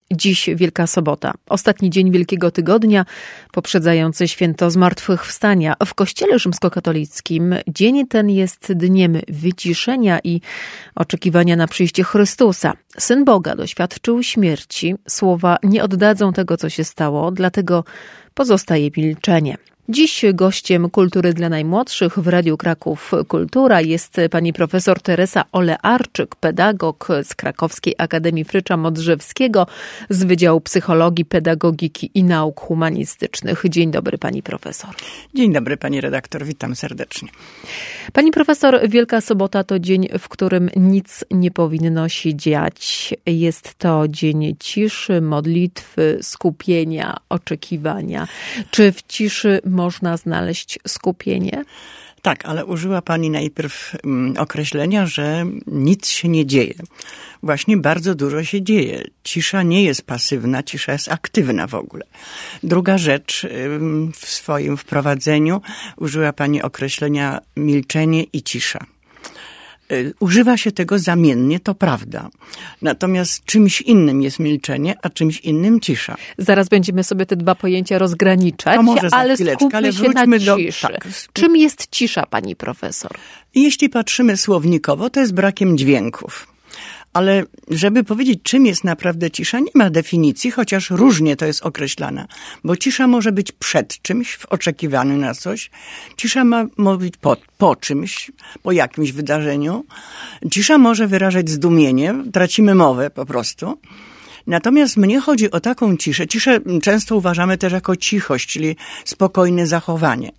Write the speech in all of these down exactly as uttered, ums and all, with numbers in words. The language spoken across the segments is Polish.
Dziś Wielka Sobota, ostatni dzień Wielkiego Tygodnia, poprzedzający święto Zmartwychwstania. W Kościele rzymskokatolickim dzień ten jest dniem wyciszenia i oczekiwania na przyjście Chrystusa. Syn Boga doświadczył śmierci, słowa nie oddadzą tego, co się stało, dlatego pozostaje milczenie. Dziś gościem Kultury dla Najmłodszych w Radiu Kraków Kultura jest pani profesor Teresa Olearczyk, pedagog z Krakowskiej Akademii Frycza Modrzewskiego z Wydziału Psychologii, Pedagogiki i Nauk Humanistycznych. Dzień dobry pani profesor. Dzień dobry pani redaktor, witam serdecznie. Pani profesor, Wielka Sobota to dzień, w którym nic nie powinno się dziać. Jest to dzień ciszy, modlitwy, skupienia, oczekiwania. Czy w ciszy można znaleźć skupienie? Tak, ale użyła pani najpierw um, określenia, że nic się nie dzieje. Właśnie bardzo dużo się dzieje. Cisza nie jest pasywna, cisza jest aktywna w ogóle. Druga rzecz, um, w swoim wprowadzeniu użyła pani określenia milczenie i cisza. Używa się tego zamiennie, to prawda. Natomiast czymś innym jest milczenie, a czymś innym cisza. Zaraz będziemy sobie te dwa pojęcia rozgraniczać, to może za ale skupmy ale się na do, ciszy. Tak. Czym jest cisza, pani profesor? Jeśli patrzymy słownikowo, to jest brakiem dźwięków. Ale żeby powiedzieć, czym jest naprawdę cisza, nie ma definicji, chociaż różnie to jest określana. Bo cisza może być przed czymś, w oczekiwaniu na coś. Cisza ma, może być po, po czymś, po jakimś wydarzeniu. Cisza może wyrażać zdumienie, tracimy mowę po prostu. Natomiast mnie chodzi o taką ciszę. Ciszę często uważamy też jako cichość, czyli spokojne zachowanie.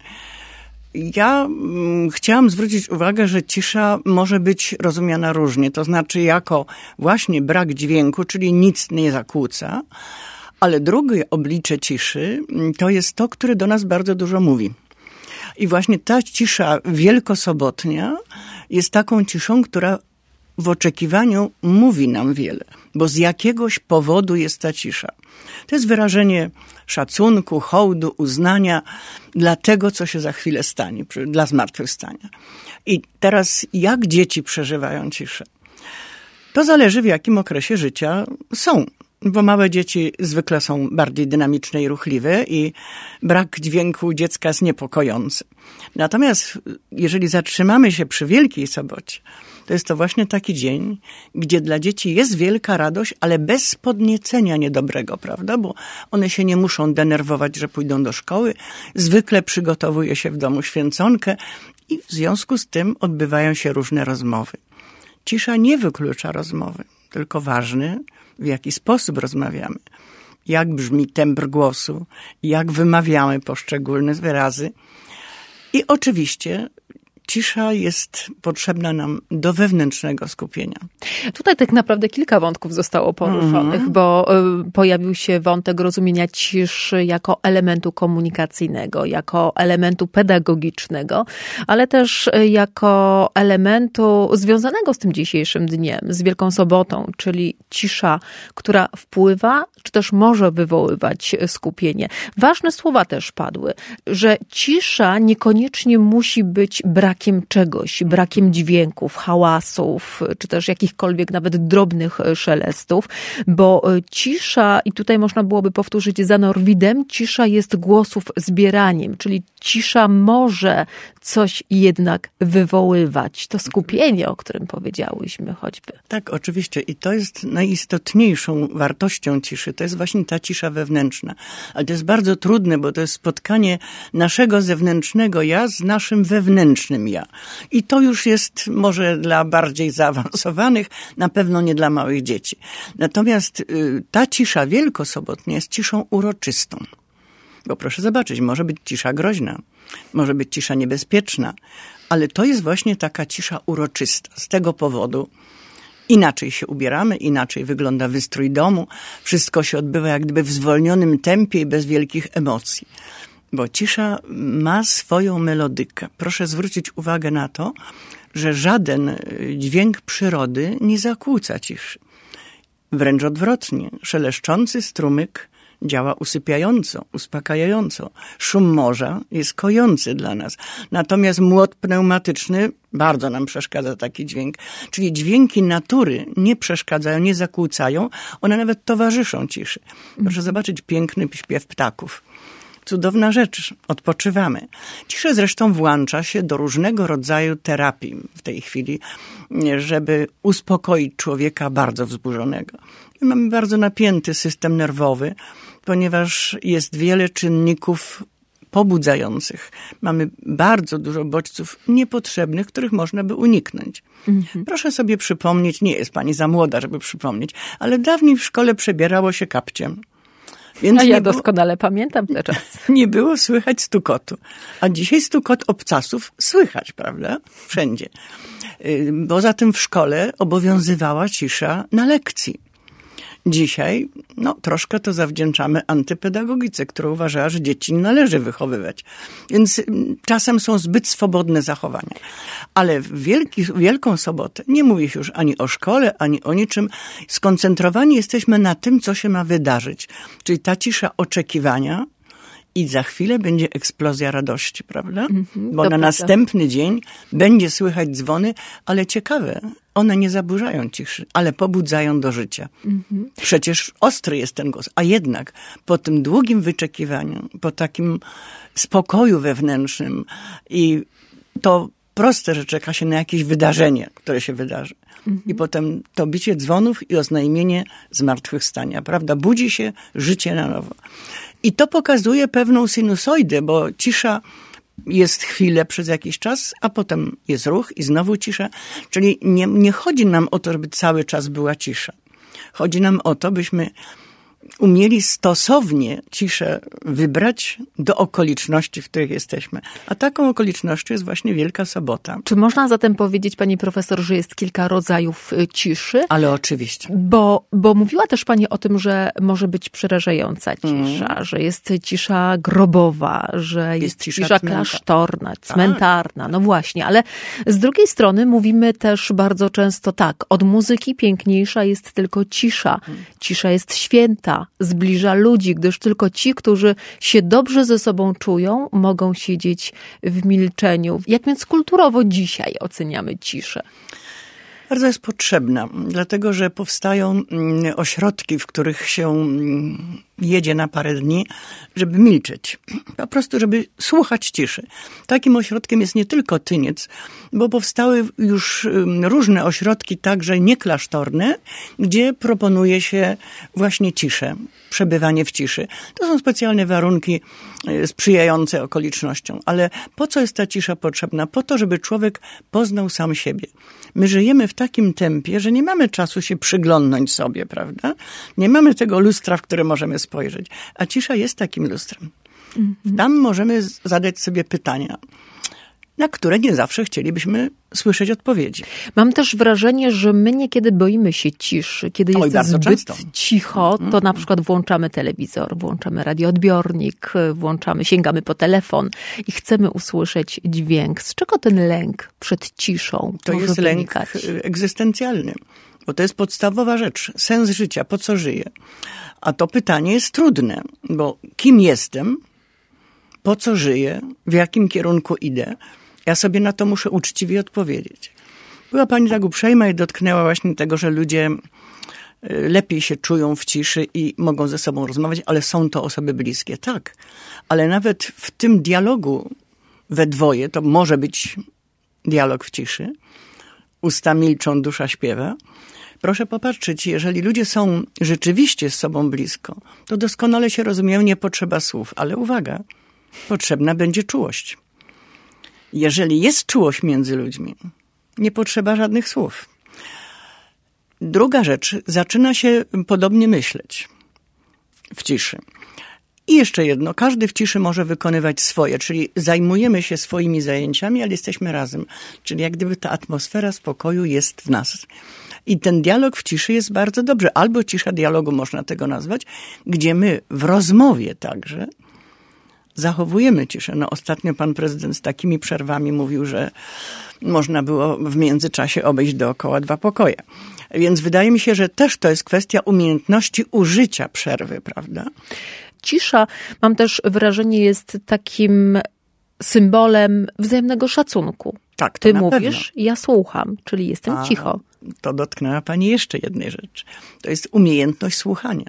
Ja mm, chciałam zwrócić uwagę, że cisza może być rozumiana różnie, to znaczy jako właśnie brak dźwięku, czyli nic nie zakłóca, ale drugie oblicze ciszy to jest to, które do nas bardzo dużo mówi. I właśnie ta cisza wielkosobotnia jest taką ciszą, która w oczekiwaniu mówi nam wiele, bo z jakiegoś powodu jest ta cisza. To jest wyrażenie szacunku, hołdu, uznania dla tego, co się za chwilę stanie, dla zmartwychwstania. I teraz jak dzieci przeżywają ciszę? To zależy, w jakim okresie życia są. Bo małe dzieci zwykle są bardziej dynamiczne i ruchliwe i brak dźwięku dziecka jest niepokojący. Natomiast jeżeli zatrzymamy się przy Wielkiej Sobocie, to jest to właśnie taki dzień, gdzie dla dzieci jest wielka radość, ale bez podniecenia niedobrego, prawda? Bo one się nie muszą denerwować, że pójdą do szkoły. Zwykle przygotowuje się w domu święconkę i w związku z tym odbywają się różne rozmowy. Cisza nie wyklucza rozmowy, tylko ważne, w jaki sposób rozmawiamy. Jak brzmi tembr głosu, jak wymawiamy poszczególne wyrazy. I oczywiście cisza jest potrzebna nam do wewnętrznego skupienia. Tutaj tak naprawdę kilka wątków zostało poruszonych, mm. bo y, pojawił się wątek rozumienia ciszy jako elementu komunikacyjnego, jako elementu pedagogicznego, ale też y, jako elementu związanego z tym dzisiejszym dniem, z Wielką Sobotą, czyli cisza, która wpływa, czy też może wywoływać skupienie. Ważne słowa też padły, że cisza niekoniecznie musi być brakiem czegoś, brakiem dźwięków, hałasów, czy też jakichkolwiek nawet drobnych szelestów, bo cisza, i tutaj można byłoby powtórzyć za Norwidem, cisza jest głosów zbieraniem, czyli cisza może coś jednak wywoływać. To skupienie, o którym powiedziałyśmy choćby. Tak, oczywiście. I to jest najistotniejszą wartością ciszy. To jest właśnie ta cisza wewnętrzna. Ale to jest bardzo trudne, bo to jest spotkanie naszego zewnętrznego ja z naszym wewnętrznym ja. I to już jest może dla bardziej zaawansowanych, na pewno nie dla małych dzieci. Natomiast y, ta cisza wielkosobotnia jest ciszą uroczystą. Bo proszę zobaczyć, może być cisza groźna, może być cisza niebezpieczna, ale to jest właśnie taka cisza uroczysta. Z tego powodu inaczej się ubieramy, inaczej wygląda wystrój domu. Wszystko się odbywa jak gdyby w zwolnionym tempie i bez wielkich emocji. Bo cisza ma swoją melodykę. Proszę zwrócić uwagę na to, że żaden dźwięk przyrody nie zakłóca ciszy. Wręcz odwrotnie, szeleszczący strumyk działa usypiająco, uspokajająco. Szum morza jest kojący dla nas. Natomiast młot pneumatyczny bardzo nam przeszkadza taki dźwięk. Czyli dźwięki natury nie przeszkadzają, nie zakłócają, one nawet towarzyszą ciszy. Proszę zobaczyć piękny śpiew ptaków. Cudowna rzecz, odpoczywamy. Cisza zresztą włącza się do różnego rodzaju terapii w tej chwili, żeby uspokoić człowieka bardzo wzburzonego. My mamy bardzo napięty system nerwowy, ponieważ jest wiele czynników pobudzających. Mamy bardzo dużo bodźców niepotrzebnych, których można by uniknąć. Mhm. Proszę sobie przypomnieć, nie jest pani za młoda, żeby przypomnieć, ale dawniej w szkole przebierało się kapciem. Więc a ja było, doskonale pamiętam te czasy. Nie było słychać stukotu. A dzisiaj stukot obcasów słychać, prawda? Wszędzie. Poza tym w szkole obowiązywała cisza na lekcji. Dzisiaj, no troszkę to zawdzięczamy antypedagogice, która uważała, że dzieci nie należy wychowywać. Więc czasem są zbyt swobodne zachowania. Ale w wielki, Wielką Sobotę nie mówi się już ani o szkole, ani o niczym. Skoncentrowani jesteśmy na tym, co się ma wydarzyć. Czyli ta cisza oczekiwania i za chwilę będzie eksplozja radości, prawda? Mm-hmm, Bo na prawda. Następny dzień będzie słychać dzwony, ale ciekawe, one nie zaburzają ciszy, ale pobudzają do życia. Mm-hmm. Przecież ostry jest ten głos, a jednak po tym długim wyczekiwaniu, po takim spokoju wewnętrznym i to proste, że czeka się na jakieś wydarzenie, które się wydarzy. Mm-hmm. I potem to bicie dzwonów i oznajmienie zmartwychwstania, prawda? Budzi się życie na nowo. I to pokazuje pewną sinusoidę, bo cisza jest chwilę przez jakiś czas, a potem jest ruch i znowu cisza. Czyli nie, nie chodzi nam o to, żeby cały czas była cisza. Chodzi nam o to, byśmy umieli stosownie ciszę wybrać do okoliczności, w których jesteśmy. A taką okolicznością jest właśnie Wielka Sobota. Czy można zatem powiedzieć, pani profesor, że jest kilka rodzajów ciszy? Ale oczywiście. Bo, bo mówiła też pani o tym, że może być przerażająca cisza, mm. że jest cisza grobowa, że jest, jest cisza, cisza klasztorna, cmentarna. No właśnie, ale z drugiej strony mówimy też bardzo często tak, od muzyki piękniejsza jest tylko cisza. Cisza jest święta. Zbliża ludzi, gdyż tylko ci, którzy się dobrze ze sobą czują, mogą siedzieć w milczeniu. Jak więc kulturowo dzisiaj oceniamy ciszę? Bardzo jest potrzebna, dlatego że powstają ośrodki, w których się jedzie na parę dni, żeby milczeć. Po prostu, żeby słuchać ciszy. Takim ośrodkiem jest nie tylko Tyniec, bo powstały już różne ośrodki, także nieklasztorne, gdzie proponuje się właśnie ciszę, przebywanie w ciszy. To są specjalne warunki sprzyjające okolicznościom. Ale po co jest ta cisza potrzebna? Po to, żeby człowiek poznał sam siebie. My żyjemy w takim tempie, że nie mamy czasu się przyglądnąć sobie, prawda? Nie mamy tego lustra, w które możemy spojrzeć. A cisza jest takim lustrem. Mm-hmm. Tam możemy zadać sobie pytania, na które nie zawsze chcielibyśmy słyszeć odpowiedzi. Mam też wrażenie, że my niekiedy boimy się ciszy. Kiedy Oj, jest zbyt często. cicho, to mm-hmm. na przykład włączamy telewizor, włączamy radioodbiornik, włączamy, sięgamy po telefon i chcemy usłyszeć dźwięk. Z czego ten lęk przed ciszą To może jest wynikać? lęk egzystencjalny. Bo to jest podstawowa rzecz. Sens życia. Po co żyję? A to pytanie jest trudne, bo kim jestem? Po co żyję? W jakim kierunku idę? Ja sobie na to muszę uczciwie odpowiedzieć. Była pani tak uprzejma i dotknęła właśnie tego, że ludzie lepiej się czują w ciszy i mogą ze sobą rozmawiać, ale są to osoby bliskie. Tak, ale nawet w tym dialogu we dwoje, to może być dialog w ciszy, usta milczą, dusza śpiewa. Proszę popatrzeć, jeżeli ludzie są rzeczywiście z sobą blisko, to doskonale się rozumieją, nie potrzeba słów. Ale uwaga, potrzebna będzie czułość. Jeżeli jest czułość między ludźmi, nie potrzeba żadnych słów. Druga rzecz, zaczyna się podobnie myśleć w ciszy. I jeszcze jedno, każdy w ciszy może wykonywać swoje, czyli zajmujemy się swoimi zajęciami, ale jesteśmy razem. Czyli jak gdyby ta atmosfera spokoju jest w nas. I ten dialog w ciszy jest bardzo dobry. Albo cisza dialogu można tego nazwać, gdzie my w rozmowie także zachowujemy ciszę. No ostatnio pan prezydent z takimi przerwami mówił, że można było w międzyczasie obejść dookoła dwa pokoje. Więc wydaje mi się, że też to jest kwestia umiejętności użycia przerwy, prawda? Cisza, mam też wrażenie, jest takim symbolem wzajemnego szacunku. Tak, to Ty na mówisz, pewno. ja słucham, czyli jestem A, cicho. To dotknęła pani jeszcze jednej rzeczy. To jest umiejętność słuchania.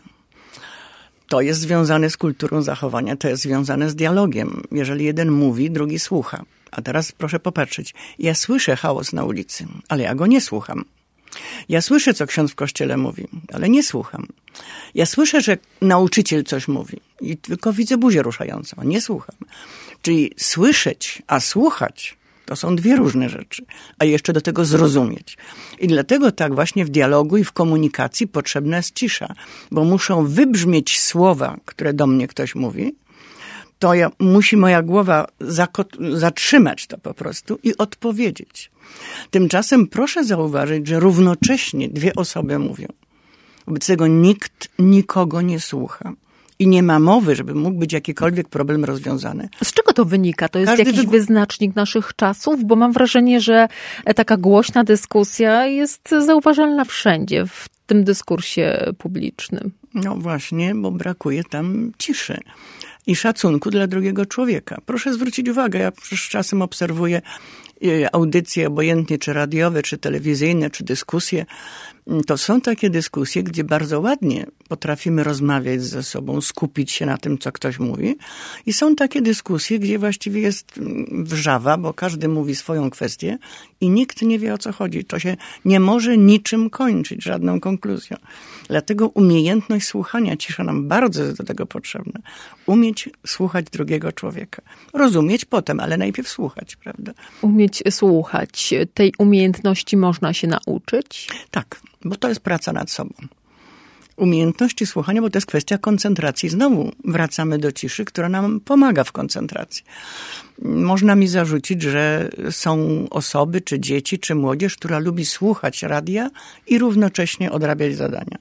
To jest związane z kulturą zachowania, to jest związane z dialogiem. Jeżeli jeden mówi, drugi słucha. A teraz proszę popatrzeć. Ja słyszę chaos na ulicy, ale ja go nie słucham. Ja słyszę, co ksiądz w kościele mówi, ale nie słucham. Ja słyszę, że nauczyciel coś mówi i tylko widzę buzię ruszającą, nie słucham. Czyli słyszeć, a słuchać to są dwie różne rzeczy, a jeszcze do tego zrozumieć. I dlatego tak właśnie w dialogu i w komunikacji potrzebna jest cisza, bo muszą wybrzmieć słowa, które do mnie ktoś mówi, to ja, musi moja głowa zakot- zatrzymać to po prostu i odpowiedzieć. Tymczasem proszę zauważyć, że równocześnie dwie osoby mówią. Wobec tego nikt nikogo nie słucha. I nie ma mowy, żeby mógł być jakikolwiek problem rozwiązany. Z czego to wynika? To jest Każdy jakiś wyg- wyznacznik naszych czasów? Bo mam wrażenie, że taka głośna dyskusja jest zauważalna wszędzie w tym dyskursie publicznym. No właśnie, bo brakuje tam ciszy i szacunku dla drugiego człowieka. Proszę zwrócić uwagę, ja przecież czasem obserwuję audycje, obojętnie czy radiowe, czy telewizyjne, czy dyskusje. To są takie dyskusje, gdzie bardzo ładnie potrafimy rozmawiać ze sobą, skupić się na tym, co ktoś mówi. I są takie dyskusje, gdzie właściwie jest wrzawa, bo każdy mówi swoją kwestię i nikt nie wie, o co chodzi. To się nie może niczym kończyć, żadną konkluzją. Dlatego umiejętność słuchania, cisza nam bardzo jest do tego potrzebna. Umieć słuchać drugiego człowieka. Rozumieć potem, ale najpierw słuchać, prawda? Umieć słuchać. Tej umiejętności można się nauczyć? Tak, bo to jest praca nad sobą. Umiejętności słuchania, bo to jest kwestia koncentracji. Znowu wracamy do ciszy, która nam pomaga w koncentracji. Można mi zarzucić, że są osoby, czy dzieci, czy młodzież, która lubi słuchać radia i równocześnie odrabiać zadania.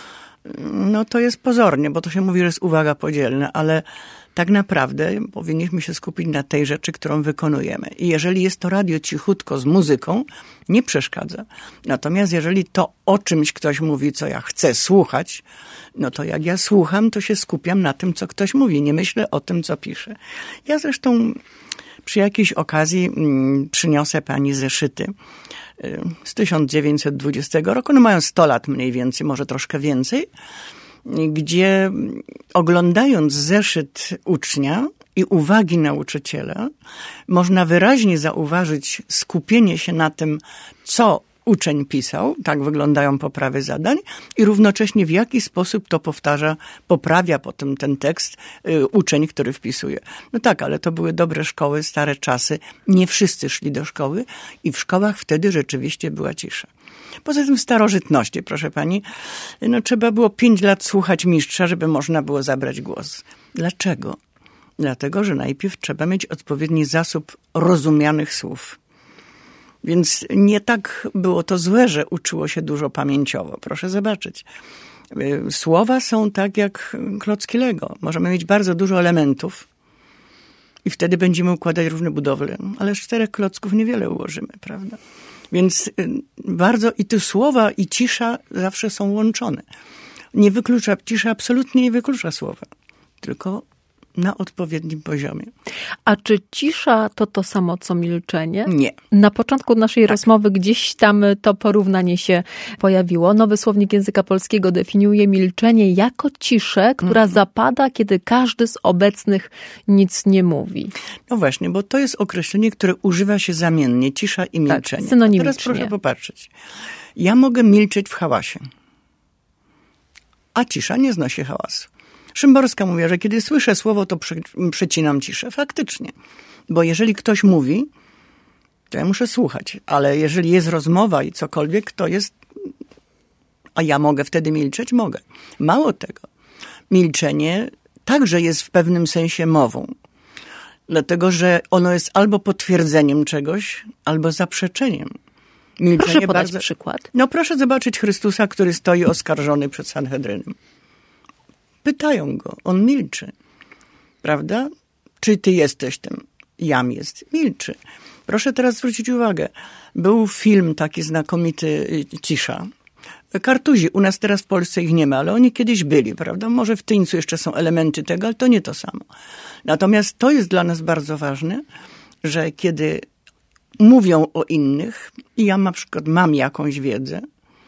No to jest pozornie, bo to się mówi, że jest uwaga podzielna, ale tak naprawdę powinniśmy się skupić na tej rzeczy, którą wykonujemy. I jeżeli jest to radio cichutko z muzyką, nie przeszkadza. Natomiast jeżeli to o czymś ktoś mówi, co ja chcę słuchać, no to jak ja słucham, to się skupiam na tym, co ktoś mówi. Nie myślę o tym, co pisze. Ja zresztą przy jakiejś okazji mm, przyniosę pani zeszyty z tysiąc dziewięćset dwudziestego roku, no mają sto lat mniej więcej, może troszkę więcej, gdzie oglądając zeszyt ucznia i uwagi nauczyciela, można wyraźnie zauważyć skupienie się na tym, co uczeń pisał, tak wyglądają poprawy zadań i równocześnie w jaki sposób to powtarza, poprawia potem ten tekst y, uczeń, który wpisuje. No tak, ale to były dobre szkoły, stare czasy. Nie wszyscy szli do szkoły i w szkołach wtedy rzeczywiście była cisza. Poza tym w starożytności, proszę pani, no trzeba było pięć lat słuchać mistrza, żeby można było zabrać głos. Dlaczego? Dlatego, że najpierw trzeba mieć odpowiedni zasób rozumianych słów. Więc nie tak było to złe, że uczyło się dużo pamięciowo. Proszę zobaczyć. Słowa są tak jak klocki Lego. Możemy mieć bardzo dużo elementów i wtedy będziemy układać różne budowle. Ale z czterech klocków niewiele ułożymy, prawda? Więc bardzo i te słowa i cisza zawsze są łączone. Nie wyklucza, cisza absolutnie nie wyklucza słowa, tylko na odpowiednim poziomie. A czy cisza to to samo, co milczenie? Nie. Na początku naszej tak. rozmowy gdzieś tam to porównanie się pojawiło. Nowy Słownik Języka Polskiego definiuje milczenie jako ciszę, która mm. zapada, kiedy każdy z obecnych nic nie mówi. No właśnie, bo to jest określenie, które używa się zamiennie, cisza i milczenie. Tak, synonimicznie. Teraz proszę popatrzeć. Ja mogę milczeć w hałasie, a cisza nie znosi hałasu. Szymborska mówiła, że kiedy słyszę słowo, to przy, przecinam ciszę. Faktycznie. Bo jeżeli ktoś mówi, to ja muszę słuchać. Ale jeżeli jest rozmowa i cokolwiek, to jest... A ja mogę wtedy milczeć? Mogę. Mało tego. Milczenie także jest w pewnym sensie mową. Dlatego, że ono jest albo potwierdzeniem czegoś, albo zaprzeczeniem. Milczenie proszę podać bardzo... przykład. No proszę zobaczyć Chrystusa, który stoi oskarżony przed Sanhedrynem. Pytają go, on milczy, prawda? czy ty jesteś tym? Jam jest. Milczy. Proszę teraz zwrócić uwagę. Był film taki znakomity, Cisza. Kartuzi, u nas teraz w Polsce ich nie ma, ale oni kiedyś byli, prawda? Może w Tyńcu jeszcze są elementy tego, ale to nie to samo. Natomiast to jest dla nas bardzo ważne, że kiedy mówią o innych, i ja na przykład mam jakąś wiedzę,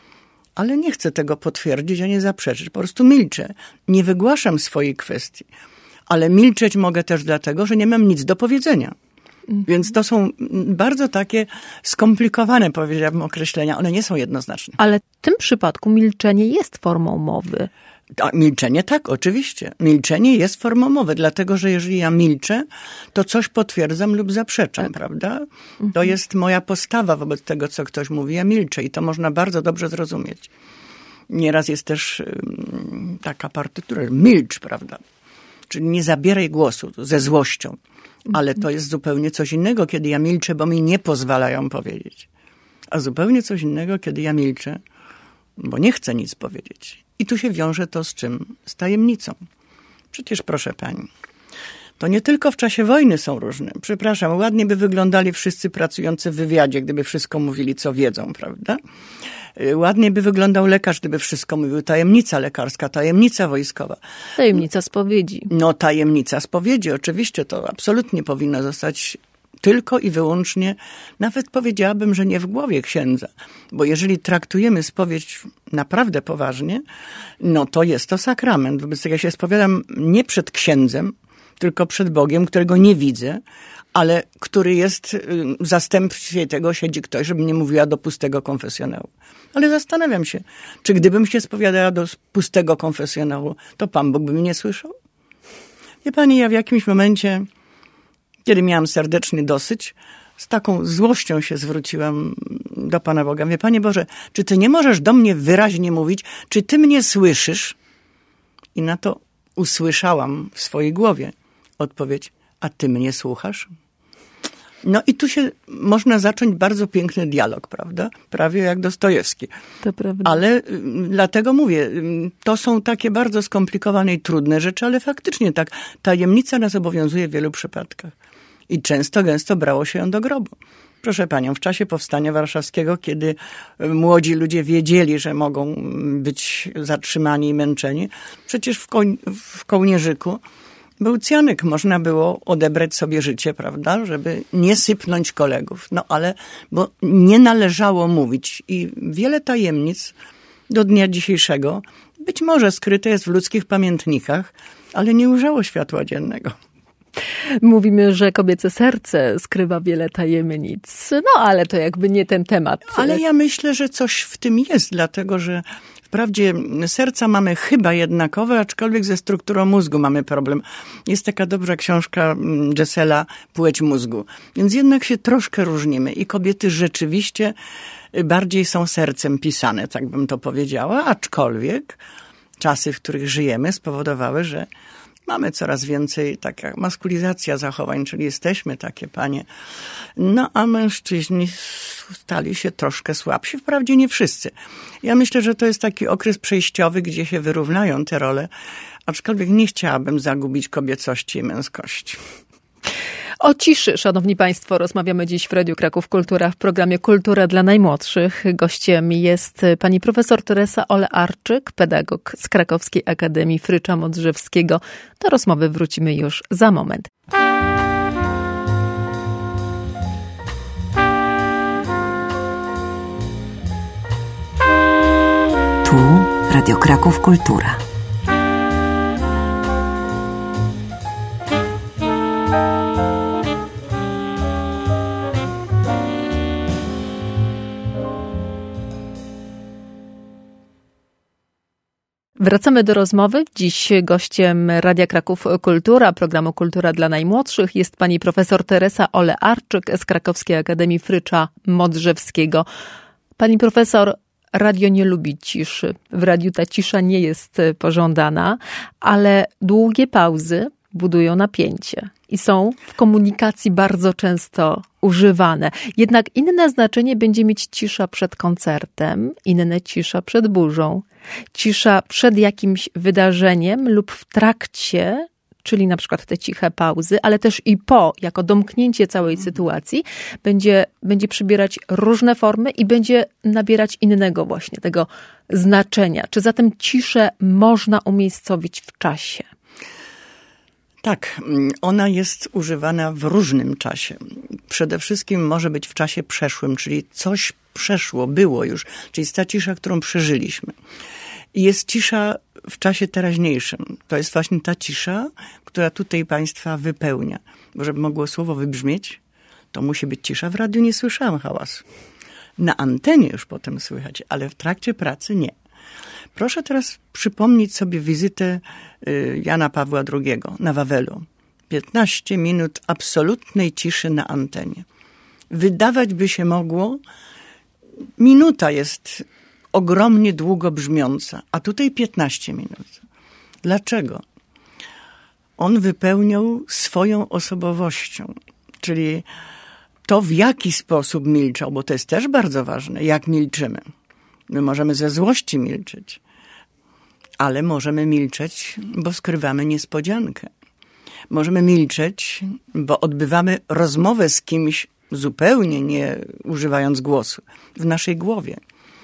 ale nie chcę tego potwierdzić, a nie zaprzeczyć. Po prostu milczę. Nie wygłaszam swojej kwestii. Ale milczeć mogę też dlatego, że nie mam nic do powiedzenia. Więc to są bardzo takie skomplikowane, powiedziałabym, określenia. One nie są jednoznaczne. Ale w tym przypadku milczenie jest formą mowy. A milczenie tak, oczywiście. Milczenie jest formą mowy, dlatego że jeżeli ja milczę, to coś potwierdzam lub zaprzeczam, tak. Prawda? Mhm. To jest moja postawa wobec tego, co ktoś mówi. Ja milczę i to można bardzo dobrze zrozumieć. Nieraz jest też um, taka partytura, milcz, prawda? Czyli nie zabieraj głosu ze złością. Ale to jest zupełnie coś innego, kiedy ja milczę, bo mi nie pozwalają powiedzieć. A zupełnie coś innego, kiedy ja milczę, bo nie chcę nic powiedzieć. I tu się wiąże to z czym? Z tajemnicą. Przecież, proszę pani, to nie tylko w czasie wojny są różne. Przepraszam, ładnie by wyglądali wszyscy pracujący w wywiadzie, gdyby wszystko mówili, co wiedzą, prawda? Ładnie by wyglądał lekarz, gdyby wszystko mówił. Tajemnica lekarska, tajemnica wojskowa. Tajemnica spowiedzi. No, tajemnica spowiedzi, oczywiście, to absolutnie powinno zostać tylko i wyłącznie, nawet powiedziałabym, że nie w głowie księdza. Bo jeżeli traktujemy spowiedź naprawdę poważnie, no to jest to sakrament. Wobec tego ja się spowiadam nie przed księdzem, tylko przed Bogiem, którego nie widzę, ale który jest, w zastępstwie tego siedzi ktoś, żeby nie mówiła do pustego konfesjonału. Ale zastanawiam się, czy gdybym się spowiadała do pustego konfesjonału, to Pan Bóg by mnie nie słyszał? Wie pani, ja w jakimś momencie, kiedy miałam serdeczny dosyć, z taką złością się zwróciłam do Pana Boga. Mówię, Panie Boże, czy Ty nie możesz do mnie wyraźnie mówić, czy Ty mnie słyszysz? I na to usłyszałam w swojej głowie odpowiedź, a Ty mnie słuchasz? No i tu się można zacząć bardzo piękny dialog, prawda? Prawie jak Dostojewski. To prawda. Ale y, dlatego mówię, y, to są takie bardzo skomplikowane i trudne rzeczy, ale faktycznie tak, tajemnica nas obowiązuje w wielu przypadkach. I często, gęsto brało się ją do grobu. Proszę panią, w czasie Powstania Warszawskiego, kiedy młodzi ludzie wiedzieli, że mogą być zatrzymani i męczeni, przecież w, koń, w Kołnierzyku był cjanek, można było odebrać sobie życie, prawda, żeby nie sypnąć kolegów. No ale, bo nie należało mówić i wiele tajemnic do dnia dzisiejszego być może skryte jest w ludzkich pamiętnikach, ale nie ujrzało światła dziennego. Mówimy, że kobiece serce skrywa wiele tajemnic. No ale to jakby nie ten temat. Ale ja myślę, że coś w tym jest, dlatego że wprawdzie serca mamy chyba jednakowe, aczkolwiek ze strukturą mózgu mamy problem. Jest taka dobra książka Jessela Płeć mózgu. Więc jednak się troszkę różnimy i kobiety rzeczywiście bardziej są sercem pisane, tak bym to powiedziała, aczkolwiek czasy, w których żyjemy, spowodowały, że mamy coraz więcej taka maskulizacja zachowań, czyli jesteśmy takie panie. No a mężczyźni stali się troszkę słabsi, wprawdzie nie wszyscy. Ja myślę, że to jest taki okres przejściowy, gdzie się wyrównają te role, aczkolwiek nie chciałabym zagubić kobiecości i męskości. O ciszy, szanowni państwo, rozmawiamy dziś w Radiu Kraków Kultura w programie Kultura dla najmłodszych. Gościem jest pani profesor Teresa Ole-Arczyk, pedagog z Krakowskiej Akademii Frycza Modrzewskiego. Do rozmowy wrócimy już za moment. Tu Radio Kraków Kultura. Wracamy do rozmowy. Dziś gościem Radia Kraków Kultura, programu Kultura dla najmłodszych jest pani profesor Teresa Ole-Arczyk z Krakowskiej Akademii Frycza Modrzewskiego. Pani profesor, radio nie lubi ciszy. W radiu ta cisza nie jest pożądana, ale długie pauzy budują napięcie i są w komunikacji bardzo często używane. Jednak inne znaczenie będzie mieć cisza przed koncertem, inne cisza przed burzą, cisza przed jakimś wydarzeniem lub w trakcie czyli na przykład te ciche pauzy, ale też i po, jako domknięcie całej sytuacji, będzie, będzie przybierać różne formy i będzie nabierać innego właśnie tego znaczenia. Czy zatem ciszę można umiejscowić w czasie? Tak, ona jest używana w różnym czasie. Przede wszystkim może być w czasie przeszłym, czyli coś przeszło, było już, czyli jest ta cisza, którą przeżyliśmy. I jest cisza w czasie teraźniejszym. To jest właśnie ta cisza, która tutaj Państwa wypełnia. Bo żeby mogło słowo wybrzmieć, to musi być cisza. W radiu nie słyszałam hałasu. Na antenie już potem słychać, ale w trakcie pracy nie. Proszę teraz przypomnieć sobie wizytę Jana Pawła drugiego na Wawelu. piętnaście minut absolutnej ciszy na antenie. Wydawać by się mogło, minuta jest ogromnie długo brzmiąca, a tutaj piętnaście minut. Dlaczego? On wypełniał swoją osobowością, czyli to, w jaki sposób milczał, bo to jest też bardzo ważne, jak milczymy. My możemy ze złości milczeć, ale możemy milczeć, bo skrywamy niespodziankę. Możemy milczeć, bo odbywamy rozmowę z kimś zupełnie nie używając głosu, w naszej głowie.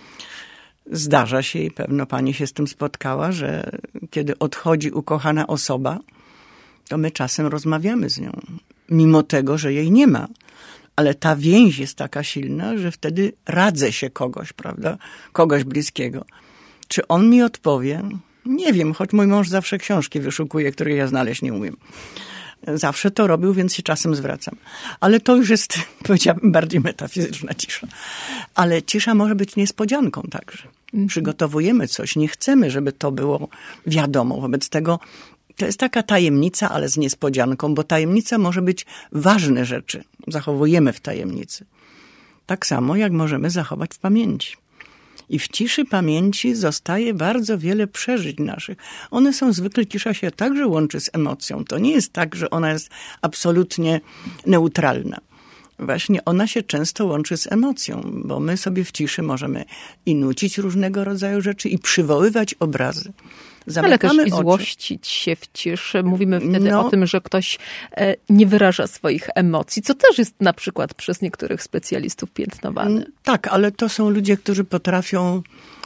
Zdarza się i pewno pani się z tym spotkała, że kiedy odchodzi ukochana osoba, to my czasem rozmawiamy z nią, mimo tego, że jej nie ma. Ale ta więź jest taka silna, że wtedy radzę się kogoś, prawda? Kogoś bliskiego. Czy on mi odpowie? Nie wiem, choć mój mąż zawsze książki wyszukuje, których ja znaleźć nie umiem. Zawsze to robił, więc się czasem zwracam. Ale to już jest, powiedziałabym, bardziej metafizyczna cisza. Ale cisza może być niespodzianką także. Przygotowujemy coś, nie chcemy, żeby to było wiadomo. Wobec tego to jest taka tajemnica, ale z niespodzianką, bo tajemnica może być ważne rzeczy. Zachowujemy w tajemnicy. Tak samo jak możemy zachować w pamięci. I w ciszy pamięci zostaje bardzo wiele przeżyć naszych. One są zwykle, cisza się także łączy z emocją. To nie jest tak, że ona jest absolutnie neutralna. Właśnie ona się często łączy z emocją, bo my sobie w ciszy możemy i nucić różnego rodzaju rzeczy i przywoływać obrazy. Zamykamy ale też i złościć się w ciszy. Mówimy wtedy no, o tym, że ktoś nie wyraża swoich emocji, co też jest na przykład przez niektórych specjalistów piętnowane. Tak, ale to są ludzie, którzy potrafią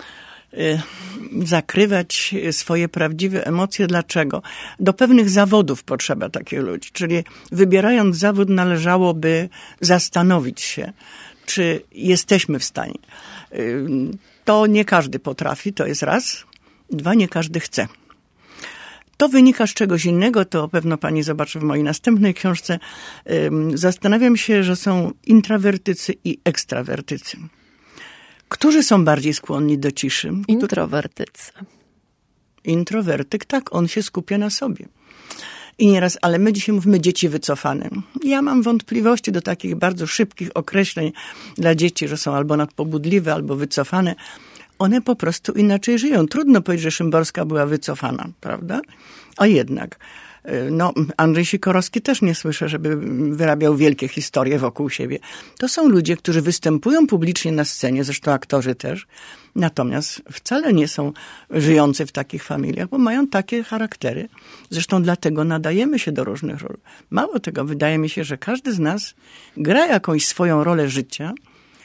zakrywać swoje prawdziwe emocje. Dlaczego? Do pewnych zawodów potrzeba takich ludzi. Czyli wybierając zawód należałoby zastanowić się, czy jesteśmy w stanie. To nie każdy potrafi, to jest raz. Dwa, nie każdy chce. To wynika z czegoś innego, to pewno pani zobaczy w mojej następnej książce. Zastanawiam się, że są intrawertycy i ekstrawertycy. Którzy są bardziej skłonni do ciszy? Introwertycy. Introwertyk, tak, on się skupia na sobie. I nieraz, ale my dzisiaj mówimy dzieci wycofane. Ja mam wątpliwości do takich bardzo szybkich określeń dla dzieci, że są albo nadpobudliwe, albo wycofane. One po prostu inaczej żyją. Trudno powiedzieć, że Szymborska była wycofana, prawda? A jednak, no, Andrzej Sikorowski też nie słyszę, żeby wyrabiał wielkie historie wokół siebie. To są ludzie, którzy występują publicznie na scenie, zresztą aktorzy też, natomiast wcale nie są żyjący w takich familiach, bo mają takie charaktery. Zresztą dlatego nadajemy się do różnych ról. Mało tego, wydaje mi się, że każdy z nas gra jakąś swoją rolę życia,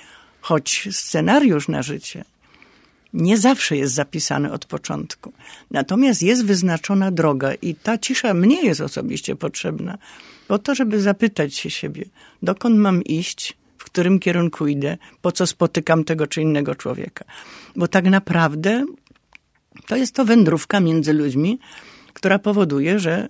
choć scenariusz na życie nie zawsze jest zapisany od początku. Natomiast jest wyznaczona droga i ta cisza mnie jest osobiście potrzebna po to, żeby zapytać się siebie, dokąd mam iść, w którym kierunku idę, po co spotykam tego czy innego człowieka. Bo tak naprawdę to jest to wędrówka między ludźmi, która powoduje, że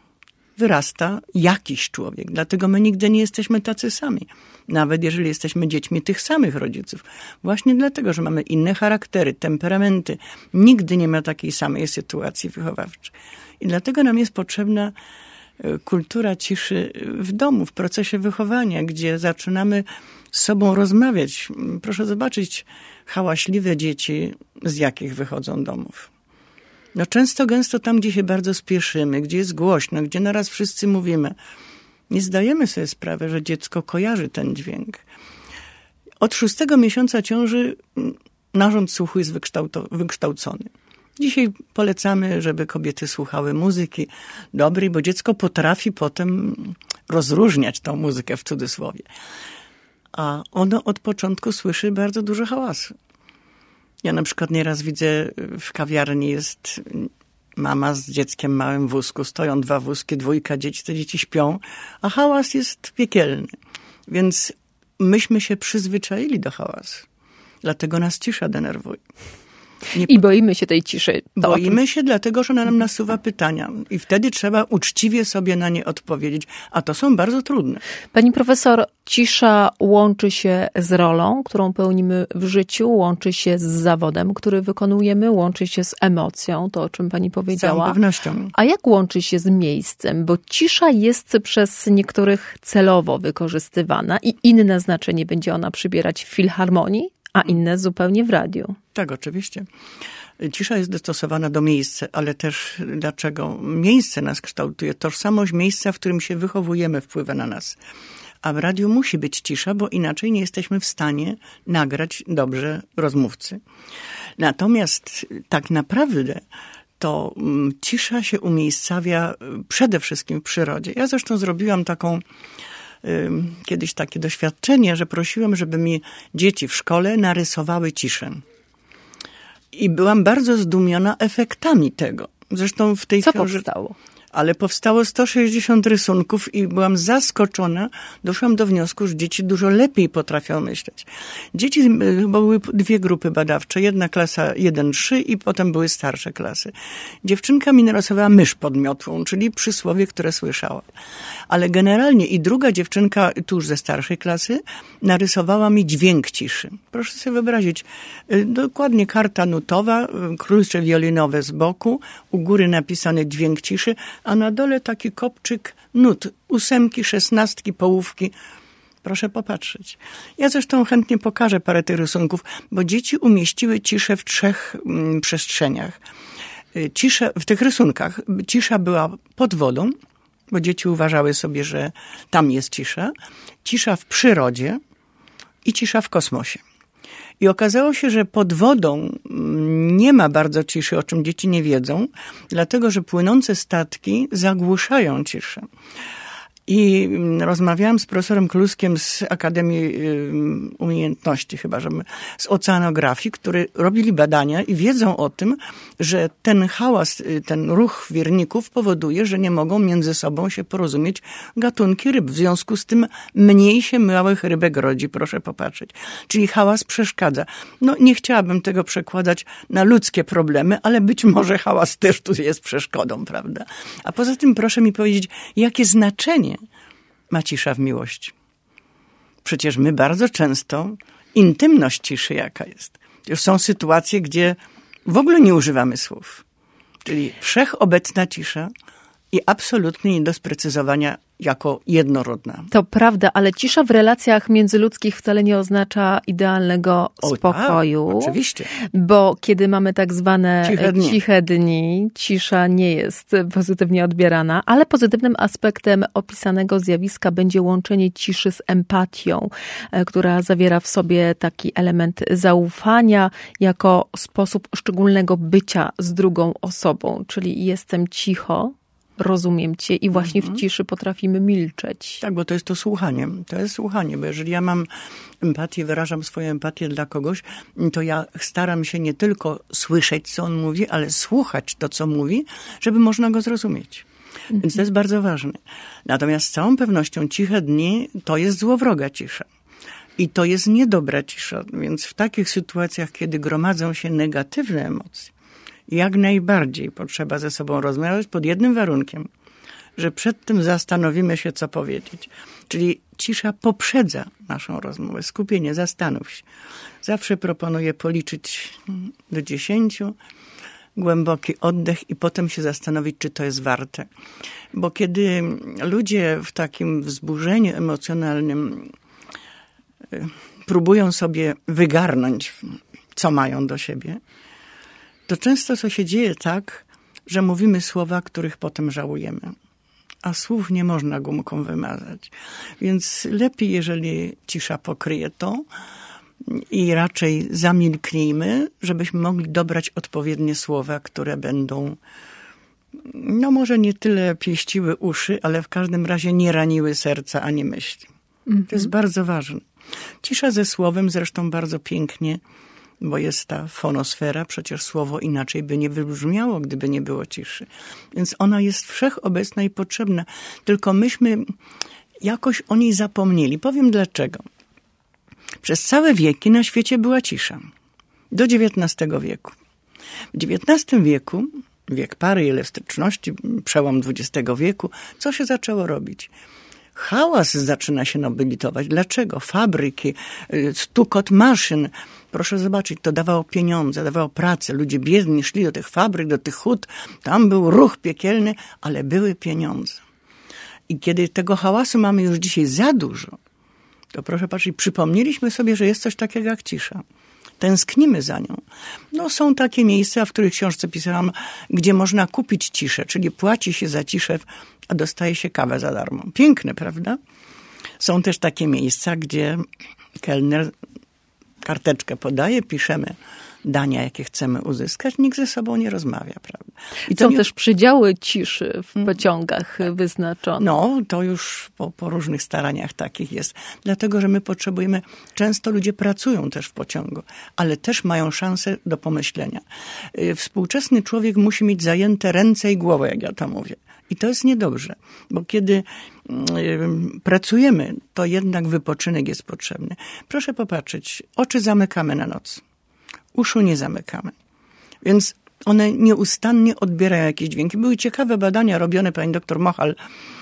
wyrasta jakiś człowiek. Dlatego my nigdy nie jesteśmy tacy sami. Nawet jeżeli jesteśmy dziećmi tych samych rodziców. Właśnie dlatego, że mamy inne charaktery, temperamenty. Nigdy nie ma takiej samej sytuacji wychowawczej. I dlatego nam jest potrzebna kultura ciszy w domu, w procesie wychowania, gdzie zaczynamy z sobą rozmawiać. Proszę zobaczyć hałaśliwe dzieci, z jakich wychodzą domów. No często, gęsto tam, gdzie się bardzo spieszymy, gdzie jest głośno, gdzie naraz wszyscy mówimy, nie zdajemy sobie sprawy, że dziecko kojarzy ten dźwięk. Od szóstego miesiąca ciąży narząd słuchu jest wykształcony. Dzisiaj polecamy, żeby kobiety słuchały muzyki dobrej, bo dziecko potrafi potem rozróżniać tą muzykę w cudzysłowie. A ono od początku słyszy bardzo dużo hałasu. Ja na przykład nieraz widzę w kawiarni jest mama z dzieckiem w małym wózku, stoją dwa wózki, dwójka dzieci, te dzieci śpią, a hałas jest piekielny. Więc myśmy się przyzwyczaili do hałasu. Dlatego nas cisza denerwuje. Nie... I boimy się tej ciszy. To boimy się, dlatego że ona nam nasuwa pytania. I wtedy trzeba uczciwie sobie na nie odpowiedzieć. A to są bardzo trudne. Pani profesor, cisza łączy się z rolą, którą pełnimy w życiu, łączy się z zawodem, który wykonujemy, łączy się z emocją, to o czym pani powiedziała. Z całą pewnością. A jak łączy się z miejscem? Bo cisza jest przez niektórych celowo wykorzystywana i inne znaczenie będzie ona przybierać w filharmonii, a inne zupełnie w radiu. Tak, oczywiście. Cisza jest dostosowana do miejsca, ale też dlaczego? Miejsce nas kształtuje. Tożsamość miejsca, w którym się wychowujemy, wpływa na nas. A w radiu musi być cisza, bo inaczej nie jesteśmy w stanie nagrać dobrze rozmówcy. Natomiast tak naprawdę to cisza się umiejscawia przede wszystkim w przyrodzie. Ja zresztą zrobiłam taką kiedyś takie doświadczenie, że prosiłam, żeby mi dzieci w szkole narysowały ciszę. I byłam bardzo zdumiona efektami tego. Zresztą w tej Co książce... powstało? Ale powstało sto sześćdziesiąt rysunków i byłam zaskoczona. Doszłam do wniosku, że dzieci dużo lepiej potrafią myśleć. Dzieci, bo były dwie grupy badawcze. Jedna klasa jeden trzy i potem były starsze klasy. Dziewczynka mi narysowała mysz pod miotłą, czyli przysłowie, które słyszała. Ale generalnie i druga dziewczynka, tuż ze starszej klasy, narysowała mi dźwięk ciszy. Proszę sobie wyobrazić, dokładnie karta nutowa, klucze wiolinowe z boku, u góry napisany dźwięk ciszy, a na dole taki kopczyk nut, ósemki, szesnastki, połówki. Proszę popatrzeć. Ja zresztą chętnie pokażę parę tych rysunków, bo dzieci umieściły ciszę w trzech mm, przestrzeniach. Ciszę, w tych rysunkach cisza była pod wodą, bo dzieci uważały sobie, że tam jest cisza. Cisza w przyrodzie i cisza w kosmosie. I okazało się, że pod wodą nie ma bardzo ciszy, o czym dzieci nie wiedzą, dlatego że płynące statki zagłuszają ciszę. I rozmawiałam z profesorem Kluskiem z Akademii Umiejętności, chyba, że z oceanografii, który robili badania i wiedzą o tym, że ten hałas, ten ruch wirników powoduje, że nie mogą między sobą się porozumieć gatunki ryb. W związku z tym mniej się małych rybek rodzi, proszę popatrzeć. Czyli hałas przeszkadza. No nie chciałabym tego przekładać na ludzkie problemy, ale być może hałas też tu jest przeszkodą, prawda? A poza tym proszę mi powiedzieć, jakie znaczenie ma cisza w miłości. Przecież my bardzo często, intymność ciszy jaka jest. Już są sytuacje, gdzie w ogóle nie używamy słów. Czyli wszechobecna cisza i absolutnie nie do sprecyzowania jako jednorodna. To prawda, ale cisza w relacjach międzyludzkich wcale nie oznacza idealnego o, spokoju. Tak, oczywiście. Bo kiedy mamy tak zwane ciche dni. ciche dni, cisza nie jest pozytywnie odbierana, ale pozytywnym aspektem opisanego zjawiska będzie łączenie ciszy z empatią, która zawiera w sobie taki element zaufania jako sposób szczególnego bycia z drugą osobą, czyli jestem cicho, rozumiem cię i właśnie w ciszy potrafimy milczeć. Tak, bo to jest to słuchanie. To jest słuchanie, bo jeżeli ja mam empatię, wyrażam swoją empatię dla kogoś, to ja staram się nie tylko słyszeć, co on mówi, ale słuchać to, co mówi, żeby można go zrozumieć. Mhm. Więc to jest bardzo ważne. Natomiast z całą pewnością ciche dni to jest złowroga cisza. I to jest niedobra cisza. Więc w takich sytuacjach, kiedy gromadzą się negatywne emocje, jak najbardziej potrzeba ze sobą rozmawiać pod jednym warunkiem, że przed tym zastanowimy się, co powiedzieć. Czyli cisza poprzedza naszą rozmowę. Skupienie, zastanów się. Zawsze proponuję policzyć do dziesięciu, głęboki oddech i potem się zastanowić, czy to jest warte. Bo kiedy ludzie w takim wzburzeniu emocjonalnym próbują sobie wygarnąć, co mają do siebie, to często co się dzieje tak, że mówimy słowa, których potem żałujemy. A słów nie można gumką wymazać. Więc lepiej, jeżeli cisza pokryje to, i raczej zamilknijmy, żebyśmy mogli dobrać odpowiednie słowa, które będą, no może nie tyle pieściły uszy, ale w każdym razie nie raniły serca ani myśli. Mhm. To jest bardzo ważne. Cisza ze słowem zresztą bardzo pięknie, bo jest ta fonosfera, przecież słowo inaczej by nie wybrzmiało, gdyby nie było ciszy. Więc ona jest wszechobecna i potrzebna. Tylko myśmy jakoś o niej zapomnieli. Powiem dlaczego. Przez całe wieki na świecie była cisza. Do dziewiętnastego wieku. W dziewiętnastym wieku, wiek pary i elastyczności, przełom dwudziestego wieku, co się zaczęło robić? Hałas zaczyna się nobilitować. Dlaczego? Fabryki, stukot maszyn. Proszę zobaczyć, to dawało pieniądze, dawało pracę. Ludzie biedni szli do tych fabryk, do tych hut. Tam był ruch piekielny, ale były pieniądze. I kiedy tego hałasu mamy już dzisiaj za dużo, to proszę patrzeć, przypomnieliśmy sobie, że jest coś takiego jak cisza. Tęsknimy za nią. No są takie miejsca, w których książce pisałam, gdzie można kupić ciszę, czyli płaci się za ciszę, a dostaje się kawę za darmo. Piękne, prawda? Są też takie miejsca, gdzie kelner karteczkę podaje, piszemy dania, jakie chcemy uzyskać, nikt ze sobą nie rozmawia, prawda? I Są nie... też przydziały ciszy w pociągach hmm. wyznaczone. No, to już po, po różnych staraniach takich jest. Dlatego, że my potrzebujemy, często ludzie pracują też w pociągu, ale też mają szansę do pomyślenia. Współczesny człowiek musi mieć zajęte ręce i głowę, jak ja to mówię. I to jest niedobrze, bo kiedy pracujemy, to jednak wypoczynek jest potrzebny. Proszę popatrzeć, oczy zamykamy na noc. Uszu nie zamykamy. Więc one nieustannie odbierają jakieś dźwięki. Były ciekawe badania robione, pani doktor Mochal,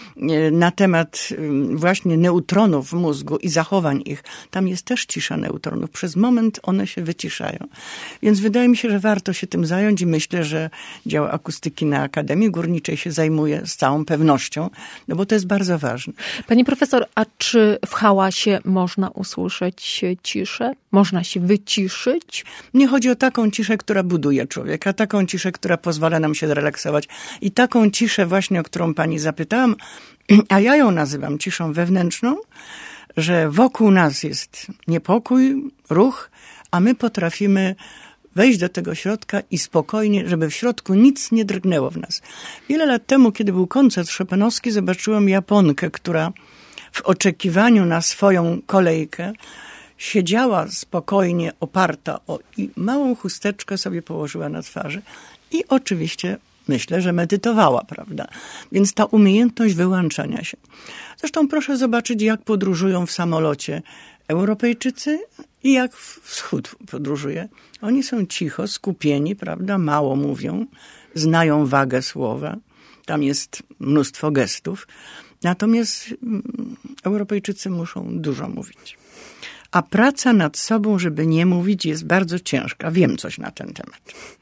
na temat właśnie neutronów w mózgu i zachowań ich. Tam jest też cisza neutronów. Przez moment one się wyciszają. Więc wydaje mi się, że warto się tym zająć i myślę, że dział akustyki na Akademii Górniczej się zajmuje z całą pewnością, no bo to jest bardzo ważne. Pani profesor, a czy w hałasie można usłyszeć ciszę? Można się wyciszyć? Nie chodzi o taką ciszę, która buduje człowieka, taką ciszę, która pozwala nam się zrelaksować i taką ciszę właśnie, o którą pani zapytałam, a ja ją nazywam ciszą wewnętrzną, że wokół nas jest niepokój, ruch, a my potrafimy wejść do tego środka i spokojnie, żeby w środku nic nie drgnęło w nas. Wiele lat temu, kiedy był koncert chopinowski, zobaczyłam Japonkę, która w oczekiwaniu na swoją kolejkę siedziała spokojnie, oparta o i małą chusteczkę sobie położyła na twarzy i oczywiście myślę, że medytowała, prawda? Więc ta umiejętność wyłączania się. Zresztą proszę zobaczyć, jak podróżują w samolocie Europejczycy i jak wschód podróżuje. Oni są cicho, skupieni, prawda? Mało mówią, znają wagę słowa. Tam jest mnóstwo gestów. Natomiast Europejczycy muszą dużo mówić. A praca nad sobą, żeby nie mówić, jest bardzo ciężka. Wiem coś na ten temat.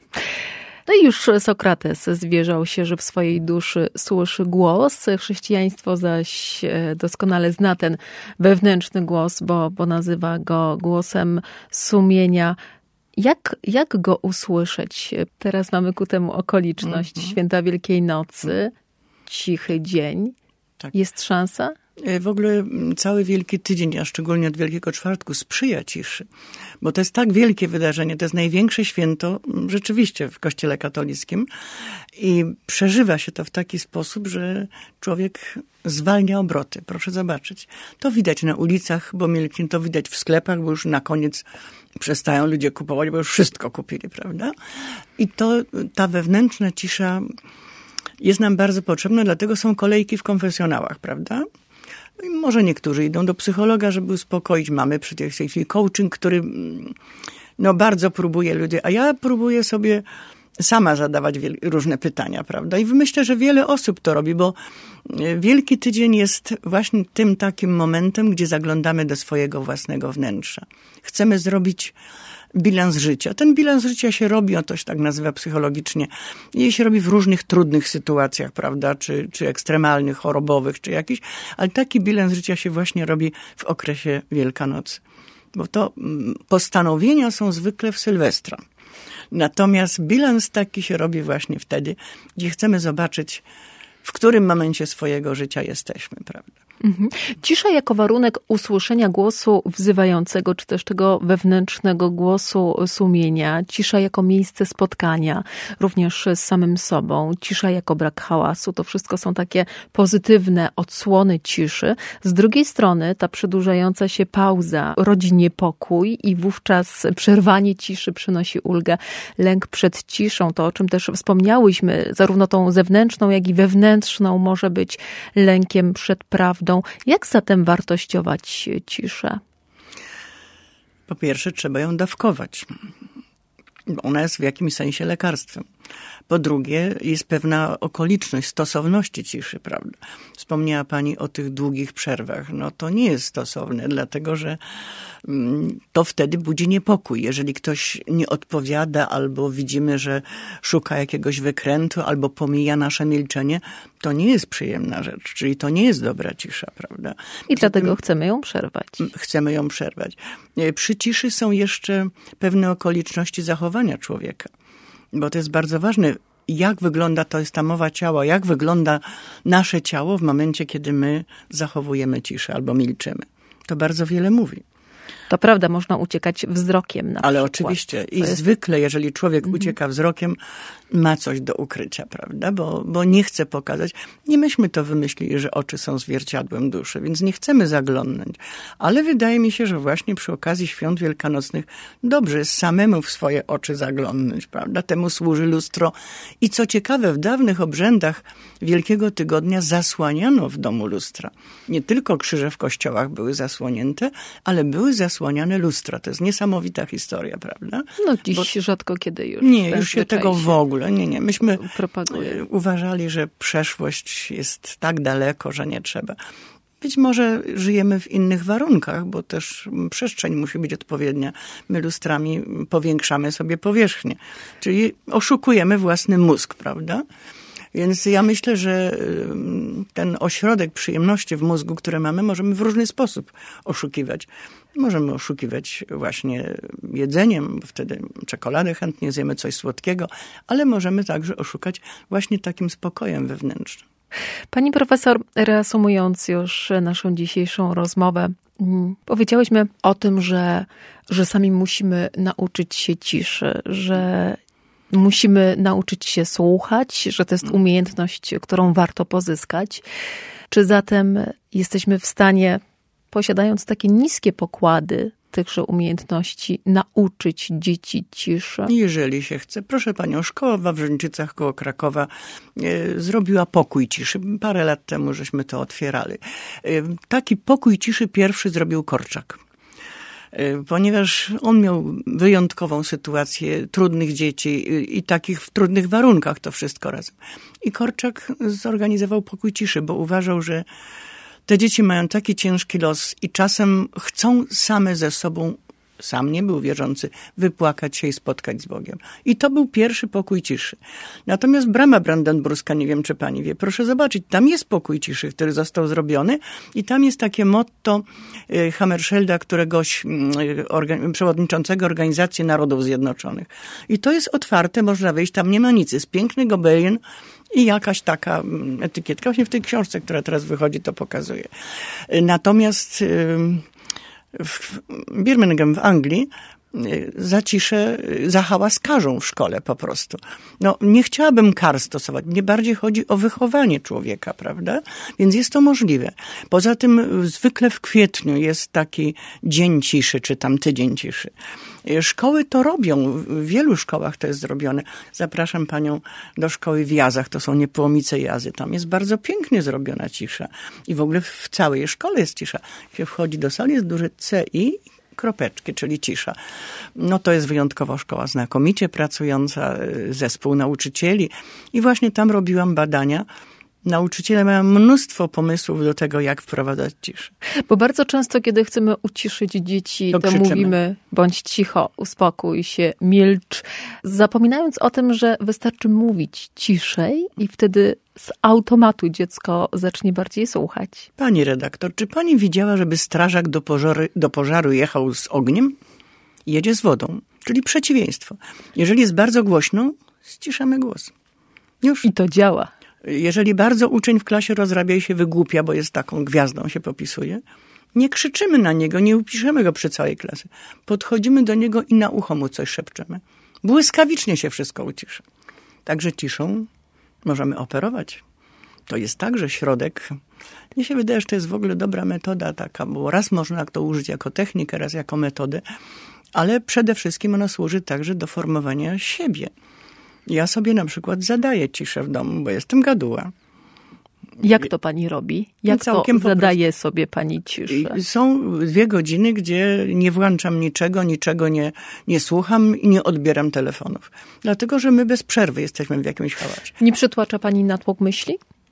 No i już Sokrates zwierzał się, że w swojej duszy słyszy głos. Chrześcijaństwo zaś doskonale zna ten wewnętrzny głos, bo, bo nazywa go głosem sumienia. Jak, jak go usłyszeć? Teraz mamy ku temu okoliczność mm-hmm. Święta Wielkiej Nocy, cichy dzień. Tak. Jest szansa? W ogóle cały Wielki Tydzień, a szczególnie od Wielkiego Czwartku, sprzyja ciszy. Bo to jest tak wielkie wydarzenie, to jest największe święto rzeczywiście w Kościele katolickim i przeżywa się to w taki sposób, że człowiek zwalnia obroty. Proszę zobaczyć. To widać na ulicach, bo milknie, to widać w sklepach, bo już na koniec przestają ludzie kupować, bo już wszystko kupili, prawda? I to ta wewnętrzna cisza jest nam bardzo potrzebna, dlatego są kolejki w konfesjonałach, prawda? No i może niektórzy idą do psychologa, żeby uspokoić. Mamy przecież w tej chwili coaching, który no, bardzo próbuje ludzi, a ja próbuję sobie sama zadawać wiel- różne pytania, prawda? I myślę, że wiele osób to robi, bo Wielki Tydzień jest właśnie tym takim momentem, gdzie zaglądamy do swojego własnego wnętrza. Chcemy zrobić bilans życia. Ten bilans życia się robi, on to się tak nazywa psychologicznie, i się robi w różnych trudnych sytuacjach, prawda, czy, czy ekstremalnych, chorobowych, czy jakiś, ale taki bilans życia się właśnie robi w okresie Wielkanocy. Bo to postanowienia są zwykle w Sylwestra. Natomiast bilans taki się robi właśnie wtedy, gdzie chcemy zobaczyć, w którym momencie swojego życia jesteśmy, prawda. Mhm. Cisza jako warunek usłyszenia głosu wzywającego, czy też tego wewnętrznego głosu sumienia. Cisza jako miejsce spotkania, również z samym sobą. Cisza jako brak hałasu. To wszystko są takie pozytywne odsłony ciszy. Z drugiej strony ta przedłużająca się pauza rodzi niepokój i wówczas przerwanie ciszy przynosi ulgę. Lęk przed ciszą, to o czym też wspomniałyśmy, zarówno tą zewnętrzną, jak i wewnętrzną, może być lękiem przed prawdą. Jak zatem wartościować ciszę? Po pierwsze, trzeba ją dawkować. Ona jest w jakimś sensie lekarstwem. Po drugie, jest pewna okoliczność stosowności ciszy, prawda? Wspomniała pani o tych długich przerwach. No to nie jest stosowne, dlatego że to wtedy budzi niepokój. Jeżeli ktoś nie odpowiada albo widzimy, że szuka jakiegoś wykrętu albo pomija nasze milczenie, to nie jest przyjemna rzecz. Czyli to nie jest dobra cisza, prawda? I Przy dlatego tym chcemy ją przerwać. Chcemy ją przerwać. Przy ciszy są jeszcze pewne okoliczności zachowania człowieka. Bo to jest bardzo ważne, jak wygląda, to jest ta mowa ciała, jak wygląda nasze ciało w momencie, kiedy my zachowujemy ciszę albo milczymy. To bardzo wiele mówi. To prawda, można uciekać wzrokiem na Ale przykład. oczywiście i jest... zwykle, jeżeli człowiek mhm. ucieka wzrokiem, ma coś do ukrycia, prawda? Bo, bo nie chce pokazać. Nie myśmy to wymyślili, że oczy są zwierciadłem duszy, więc nie chcemy zaglądnąć. Ale wydaje mi się, że właśnie przy okazji świąt wielkanocnych dobrze jest samemu w swoje oczy zaglądnąć, prawda? Temu służy lustro. I co ciekawe, w dawnych obrzędach Wielkiego Tygodnia zasłaniano w domu lustra. Nie tylko krzyże w kościołach były zasłonięte, ale były zasłaniane lustra. To jest niesamowita historia, prawda? No dziś Bo... rzadko kiedy już. Nie, już się tego w ogóle. Nie, nie. Myśmy propaguje. uważali, że przeszłość jest tak daleko, że nie trzeba. Być może żyjemy w innych warunkach, bo też przestrzeń musi być odpowiednia. My lustrami powiększamy sobie powierzchnię. Czyli oszukujemy własny mózg, prawda? Więc ja myślę, że ten ośrodek przyjemności w mózgu, który mamy, możemy w różny sposób oszukiwać. Możemy oszukiwać właśnie jedzeniem, bo wtedy czekoladę chętnie zjemy, coś słodkiego, ale możemy także oszukać właśnie takim spokojem wewnętrznym. Pani profesor, reasumując już naszą dzisiejszą rozmowę, powiedziałyśmy o tym, że, że sami musimy nauczyć się ciszy, że musimy nauczyć się słuchać, że to jest umiejętność, którą warto pozyskać. Czy zatem jesteśmy w stanie, posiadając takie niskie pokłady tychże umiejętności, nauczyć dzieci ciszy? Jeżeli się chce. Proszę panią, szkoła w Wawrzyńczycach koło Krakowa e, zrobiła pokój ciszy. Parę lat temu żeśmy to otwierali. E, taki pokój ciszy pierwszy zrobił Korczak. Ponieważ on miał wyjątkową sytuację trudnych dzieci i, i takich w trudnych warunkach to wszystko razem. I Korczak zorganizował pokój ciszy, bo uważał, że te dzieci mają taki ciężki los i czasem chcą same ze sobą, sam nie był wierzący, wypłakać się i spotkać z Bogiem. I to był pierwszy pokój ciszy. Natomiast Brama Brandenburska, nie wiem czy pani wie, proszę zobaczyć, tam jest pokój ciszy, który został zrobiony i tam jest takie motto Hammarskjölda, któregoś organ- przewodniczącego Organizacji Narodów Zjednoczonych. I to jest otwarte, można wejść, tam nie ma nic. Jest piękny gobelin i jakaś taka etykietka. Właśnie w tej książce, która teraz wychodzi, to pokazuje. Natomiast w Birmingham w Anglii za ciszę, za hałas karzą w szkole po prostu. No, nie chciałabym kar stosować. Mnie bardziej chodzi o wychowanie człowieka, prawda? Więc jest to możliwe. Poza tym zwykle w kwietniu jest taki dzień ciszy, czy tam tydzień ciszy. Szkoły to robią. W wielu szkołach to jest zrobione. Zapraszam panią do szkoły w Jazach. To są Niepołomice Jazy. Tam jest bardzo pięknie zrobiona cisza. I w ogóle w całej szkole jest cisza. Jak się wchodzi do sali, jest duże C I kropeczki, czyli cisza. No to jest wyjątkowo szkoła znakomicie pracująca, zespół nauczycieli i właśnie tam robiłam badania. Nauczyciele mają mnóstwo pomysłów do tego, jak wprowadzać ciszę. Bo bardzo często, kiedy chcemy uciszyć dzieci, to, to mówimy bądź cicho, uspokój się, milcz, zapominając o tym, że wystarczy mówić ciszej i wtedy z automatu dziecko zacznie bardziej słuchać. Pani redaktor, czy pani widziała, żeby strażak do pożaru, do pożaru jechał z ogniem? Jedzie z wodą, czyli przeciwieństwo. Jeżeli jest bardzo głośno, ściszamy głos. Już. I to działa. Jeżeli bardzo uczeń w klasie rozrabia i się wygłupia, bo jest taką gwiazdą, się popisuje, nie krzyczymy na niego, nie upiszemy go przy całej klasie. Podchodzimy do niego i na ucho mu coś szepczemy. Błyskawicznie się wszystko uciszy. Także ciszą możemy operować. To jest także środek. Mnie się wydaje, że to jest w ogóle dobra metoda taka, bo raz można to użyć jako technikę, raz jako metodę, ale przede wszystkim ona służy także do formowania siebie. Ja sobie na przykład zadaję ciszę w domu, bo jestem gaduła. Jak to pani robi? Jak to zadaje sobie pani ciszę? Są dwie godziny, gdzie nie włączam niczego, niczego nie, nie słucham i nie odbieram telefonów. Dlatego, że my bez przerwy jesteśmy w jakimś hałasie. Nie przytłacza pani natłok myśli?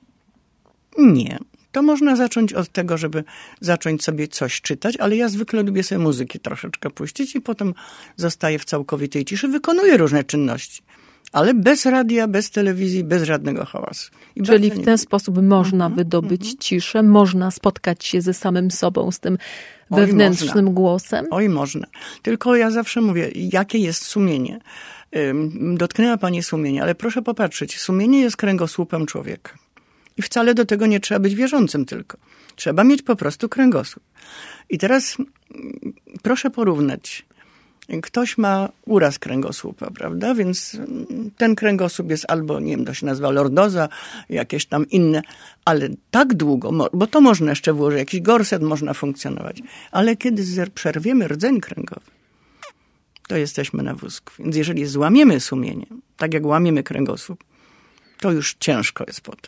Nie. To można zacząć od tego, żeby zacząć sobie coś czytać, ale ja zwykle lubię sobie muzyki troszeczkę puścić i potem zostaję w całkowitej ciszy, wykonuję różne czynności. Ale bez radia, bez telewizji, bez żadnego hałasu. I Czyli w ten sposób można mm-hmm, wydobyć mm-hmm. ciszę, można spotkać się ze samym sobą, z tym wewnętrznym Oj, głosem? Oj, można. Tylko ja zawsze mówię, jakie jest sumienie. Dotknęła pani sumienia, ale proszę popatrzeć, sumienie jest kręgosłupem człowieka. I wcale do tego nie trzeba być wierzącym tylko. Trzeba mieć po prostu kręgosłup. I teraz proszę porównać. Ktoś ma uraz kręgosłupa, prawda? Więc ten kręgosłup jest albo, nie wiem, to się nazywa lordoza, jakieś tam inne, ale tak długo, bo to można jeszcze włożyć, jakiś gorset można funkcjonować. Ale kiedy przerwiemy rdzeń kręgowy, to jesteśmy na wózku. Więc jeżeli złamiemy sumienie, tak jak łamiemy kręgosłup, to już ciężko jest potem.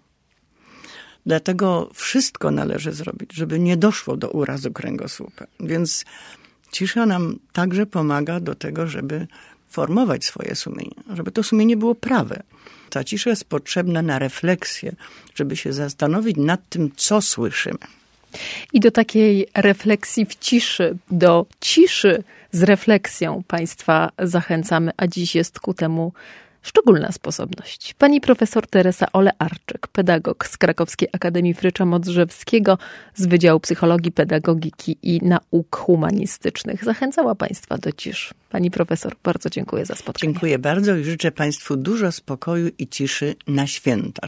Dlatego wszystko należy zrobić, żeby nie doszło do urazu kręgosłupa. Więc cisza nam także pomaga do tego, żeby formować swoje sumienie, żeby to sumienie było prawe. Ta cisza jest potrzebna na refleksję, żeby się zastanowić nad tym, co słyszymy. I do takiej refleksji w ciszy, do ciszy z refleksją Państwa zachęcamy, a dziś jest ku temu szczególna sposobność. Pani profesor Teresa Ole-Arczyk, pedagog z Krakowskiej Akademii Frycza Modrzewskiego z Wydziału Psychologii, Pedagogiki i Nauk Humanistycznych, zachęcała Państwa do ciszy. Pani profesor, bardzo dziękuję za spotkanie. Dziękuję bardzo i życzę Państwu dużo spokoju i ciszy na święta.